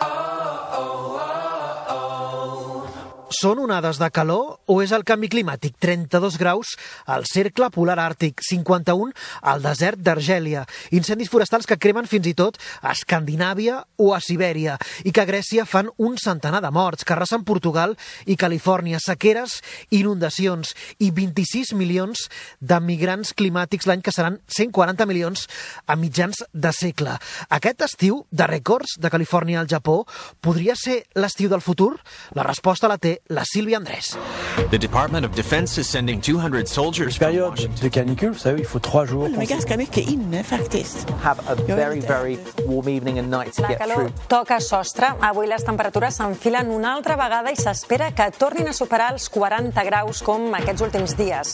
Són onades de calor o és el canvi climàtic? trenta-dos graus al cercle polar àrtic, cinquanta-un al desert d'Argèlia, incendis forestals que cremen fins i tot a Escandinàvia o a Sibèria i que a Grècia fan un centenar de morts, que arrasen Portugal i Califòrnia, sequeres, inundacions i vint-i-sis milions de migrants climàtics l'any, que seran cent quaranta milions a mitjans de segle. Aquest estiu de rècords de Califòrnia al Japó podria ser l'estiu del futur? La resposta la té la Sílvia Andrés. The Department of Defense is sending two hundred soldiers from Washington. De canicule, vous savez, il faut trois jours. Det är ganska mycket inne faktiskt. Have a very, very warm evening and night to get through. La calor toca sostre. Avui les temperatures s'enfilen una altra vegada i s'espera que tornin a superar els quaranta graus com aquests últims dies.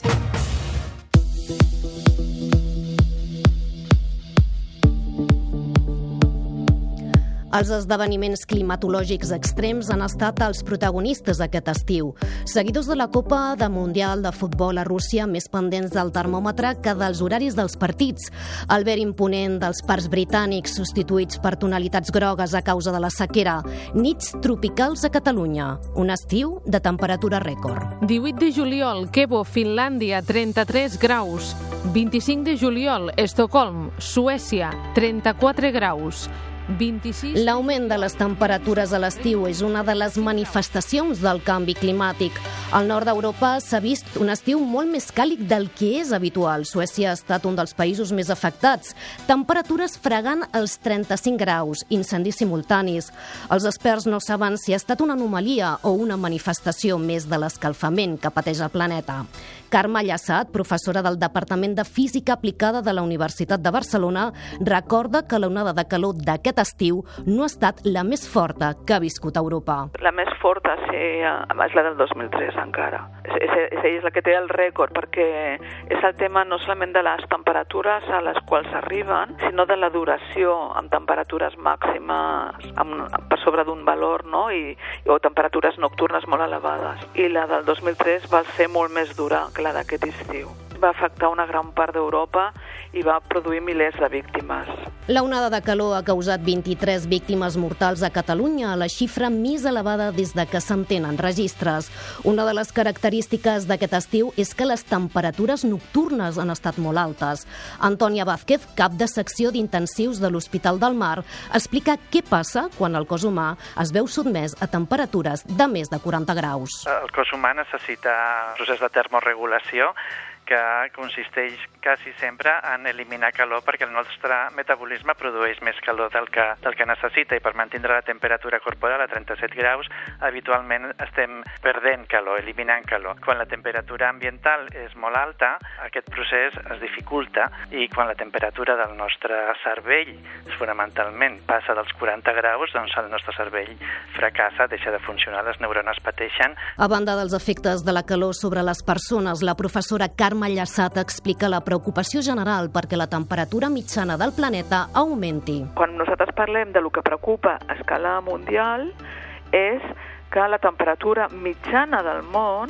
Els esdeveniments climatològics extrems han estat els protagonistes aquest estiu. Seguidors de la Copa de Mundial de Futbol a Rússia, més pendents del termòmetre que dels horaris dels partits. El vent imponent dels parcs britànics substituïts per tonalitats grogues a causa de la sequera. Nits tropicals a Catalunya. Un estiu de temperatura rècord. divuit de juliol, Kebo, Finlàndia, trenta-tres graus. vint-i-cinc de juliol, Estocolm, Suècia, trenta-quatre graus. vint-i-sis... L'augment de les temperatures a l'estiu és una de les manifestacions del canvi climàtic. Al nord d'Europa s'ha vist un estiu molt més càlid del que és habitual. Suècia ha estat un dels països més afectats. Temperatures fregant els trenta-cinc graus, incendis simultanis. Els experts no saben si ha estat una anomalia o una manifestació més de l'escalfament que pateix el planeta. Carme Llassat, professora del Departament de Física Aplicada de la Universitat de Barcelona, recorda que l'onada de calor d'aquest estiu no ha estat la més forta que ha viscut Europa. La més forta sí, és la del dos mil tres encara. És, és, és la que té el rècord, perquè és el tema no solament de les temperatures a les quals arriben, sinó de la duració amb temperatures màximes amb, per sobre d'un valor, no? I, o temperatures nocturnes molt elevades. I la del dos mil tres va ser molt més dura que la d'aquest estiu. Va afectar una gran part d'Europa i va produir milers de víctimes. La onada de calor ha causat vint-i-tres víctimes mortals a Catalunya, la xifra més elevada des de que se'n tenen registres. Una de les característiques d'aquest estiu és que les temperatures nocturnes han estat molt altes. Antònia Vázquez, cap de secció d'intensius de l'Hospital del Mar, explica què passa quan el cos humà es veu sotmès a temperatures de més de quaranta graus. El cos humà necessita un procés de termorregulació que consisteix quasi sempre en eliminar calor perquè el nostre metabolisme produeix més calor del que, del que necessita, i per mantenir la temperatura corporal a trenta-set graus habitualment estem perdent calor, eliminant calor. Quan la temperatura ambiental és molt alta, aquest procés es dificulta, i quan la temperatura del nostre cervell fonamentalment passa dels quaranta graus, doncs el nostre cervell fracassa, deixa de funcionar, les neurones pateixen. A banda dels efectes de la calor sobre les persones, la professora Carme Llassat explica la preocupació general perquè la temperatura mitjana del planeta augmenti. Quan nosaltres parlem de lo que preocupa a escala mundial és que la temperatura mitjana del món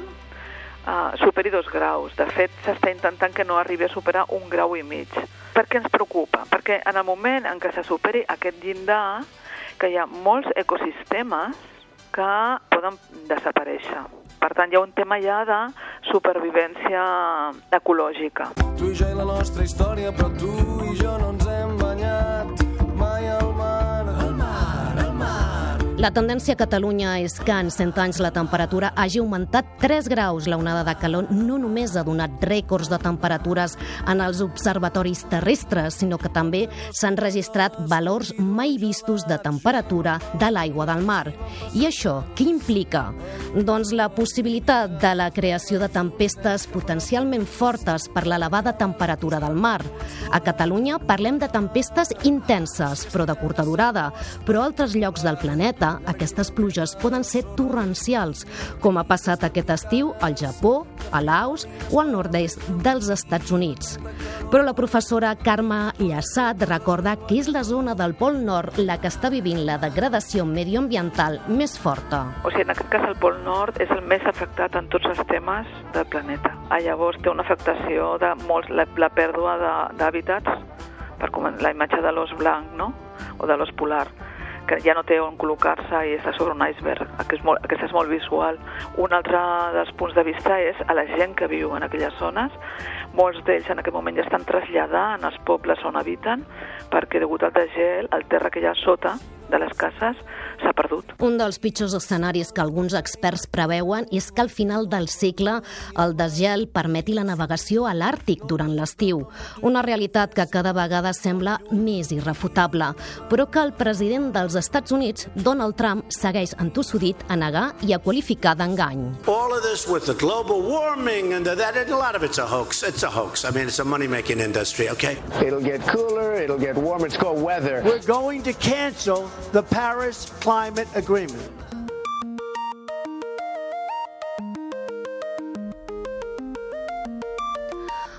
uh, superi dos graus. De fet, s'està intentant que no arribi a superar un grau i mig. Per què ens preocupa? Perquè en el moment en què se superi aquest llindar, que hi ha molts ecosistemes que poden desaparèixer. Per tant, hi ha un tema ja de supervivència ecològica. Tu i jo i la nostra història, però tu i jo no ens hem banyat mai al mar. Al mar, al mar. La tendència a Catalunya és que en cent anys la temperatura hagi augmentat tres graus. La onada de calor no només ha donat rècords de temperatures en els observatoris terrestres, sinó que també s'han registrat valors mai vistos de temperatura de l'aigua del mar. I això què implica? Doncs la possibilitat de la creació de tempestes potencialment fortes per l'elevada temperatura del mar. A Catalunya parlem de tempestes intenses, però de curta durada, però a altres llocs del planeta aquestes pluges poden ser torrencials, com ha passat aquest estiu al Japó, a Laos o al nord-est dels Estats Units. Però la professora Carme Llassat recorda que és la zona del Pol Nord la que està vivint la degradació medioambiental més forta. O sigui, en aquest cas el Pol Nord és el més afectat en tots els temes del planeta. Ah, llavors té una afectació de molts, la, la pèrdua d'hàbitats, per com la imatge de l'os blanc, no? O de l'os polar, que ja no té on col·locar-se i està sobre un iceberg. Aquest és, molt, aquest és molt visual. Un altre dels punts de vista és a la gent que viu en aquelles zones. Molts d'ells en aquest moment ja estan traslladant als pobles on habiten, perquè degut al degel, el terra que hi ha sota de les cases s'ha perdut. Un dels pitjors escenaris que alguns experts preveuen és que al final del segle el desgel permeti la navegació a l'Àrtic durant l'estiu. Una realitat que cada vegada sembla més irrefutable, però que el president dels Estats Units, Donald Trump, segueix entossudit a negar i a qualificar d'engany. All of this with the global warming and that, a lot of it's a hoax. It's a hoax. I mean, it's a money-making industry, okay? It'll get cooler, it'll get warmer. It's called weather. We're going to cancel the Paris Climate Agreement.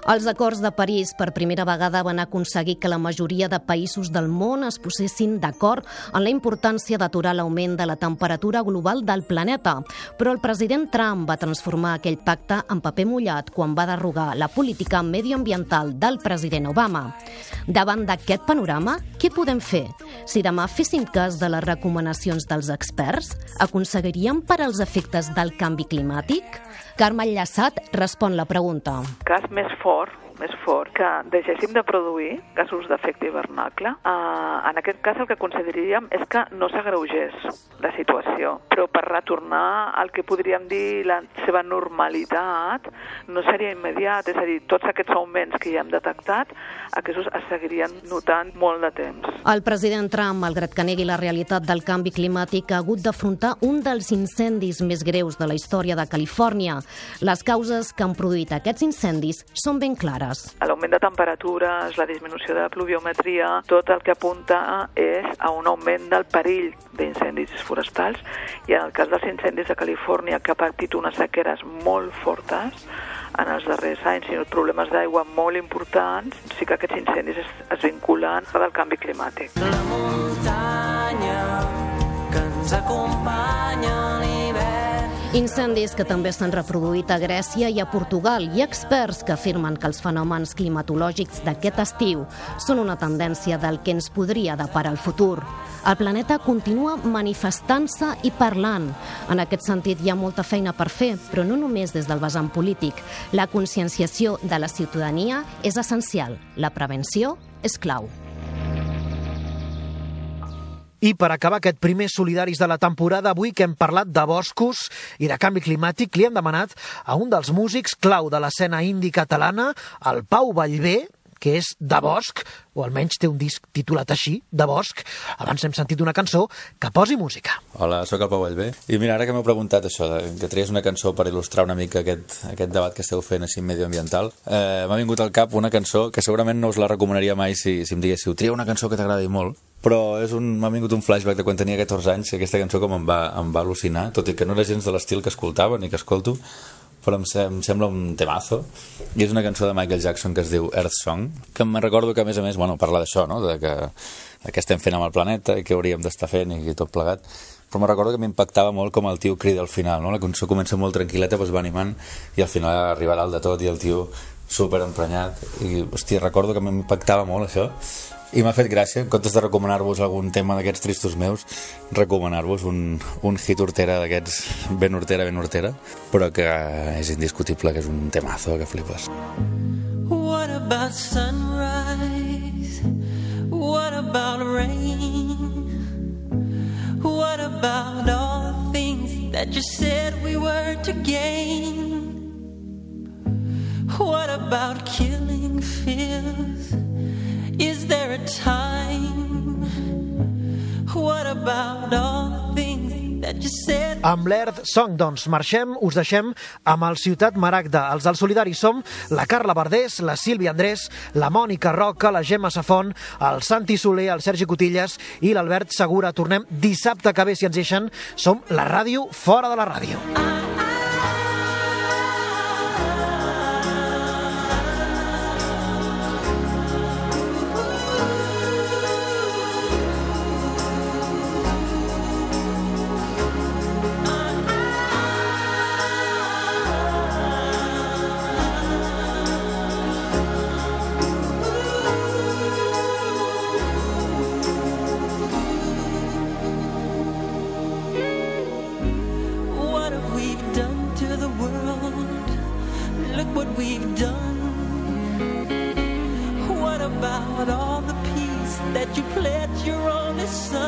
Els acords de París per primera vegada van aconseguir que la majoria de països del món es posessin d'acord en la importància d'aturar l'augment de la temperatura global del planeta, però el president Trump va transformar aquell pacte en paper mullat quan va derogar la política medioambiental del president Obama. Davant d'aquest panorama, què podem fer? Si demà féssim cas de les recomanacions dels experts, aconseguiríem parar els efectes del canvi climàtic? Carme Llaçat respon la pregunta. Cas més fort, més fort, que deixéssim de produir gasos d'efecte hivernacle. Uh, en aquest cas el que consideraríem és que no s'agreugés la situació, però per retornar al que podríem dir la seva normalitat no seria immediat, és a dir, tots aquests augments que ja hem detectat, aquests es seguirien notant molt de temps. El president Trump, malgrat que negui la realitat del canvi climàtic, ha hagut d'afrontar un dels incendis més greus de la història de Califòrnia. Les causes que han produït aquests incendis són ben clares. L'augment de temperatures, la disminució de la pluviometria, tot el que apunta és a un augment del perill d'incendis forestals, i en el cas dels incendis de Califòrnia, que ha patit unes sequeres molt fortes en els darrers anys i problemes d'aigua molt importants, sí que aquests incendis es, es vinculen al canvi climàtic. La muntanya que ens acompanya a l'hivern. Incendis que també s'han reproduït a Grècia i a Portugal. Hi ha experts que afirmen que els fenòmens climatològics d'aquest estiu són una tendència del que ens podria deparar el futur. El planeta continua manifestant-se i parlant. En aquest sentit hi ha molta feina per fer, però no només des del vessant polític. La conscienciació de la ciutadania és essencial. La prevenció és clau. I per acabar aquest primer Solidaris de la temporada, avui que hem parlat de boscos i de canvi climàtic, li hem demanat a un dels músics clau de l'escena indie catalana, el Pau Vallvé, que és de bosc, o almenys té un disc titulat així, de bosc. Abans hem sentit una cançó, que posi música. Hola, sóc el Pau Vallvé. I mira, ara que m'heu preguntat això, que tries una cançó per il·lustrar una mica aquest, aquest debat que esteu fent així medioambiental, eh, m'ha vingut al cap una cançó que segurament no us la recomanaria mai si, si em diguéssiu, tria una cançó que t'agradi molt, però és un, m'ha vingut un flashback de quan tenia catorze anys, que aquesta cançó com em va, em va al·lucinar, tot i que no era gens de l'estil que escoltava ni que escolto, però em, em sembla un temazo, i és una cançó de Michael Jackson que es diu Earth Song, que em recordo que a més a més, bueno, parla d'això, no? de, que, de què estem fent amb el planeta i què hauríem d'estar fent i tot plegat, però me recordo que m'impactava molt com el tio crida al final, no? La cançó comença molt tranquil·leta, doncs va animant, i al final arriba a dalt de tot i el tio super emprenyat, i hòstia, recordo que m'impactava molt això, i m'ha fet gràcia, en comptes de recomanar-vos algun tema d'aquests tristos meus, recomanar-vos un, un hit hortera d'aquests ben hortera, ben hortera, però que és indiscutible que és un temazo que flipes. What about sunrise? What about rain? What about all the things that you said we were to gain? What about killing fears? Is there a time? What about all the things that you said? Amb l'Earth Song, doncs, marxem, us deixem amb el Ciutat Maragda. Els del Solidari som la Carla Verdés, la Sílvia Andrés, la Mònica Roca, la Gemma Safont, el Santi Soler, el Sergi Cotillas i l'Albert Segura. Tornem dissabte que ve, si ens deixen. Som la ràdio fora de la ràdio. That you pledge your only son.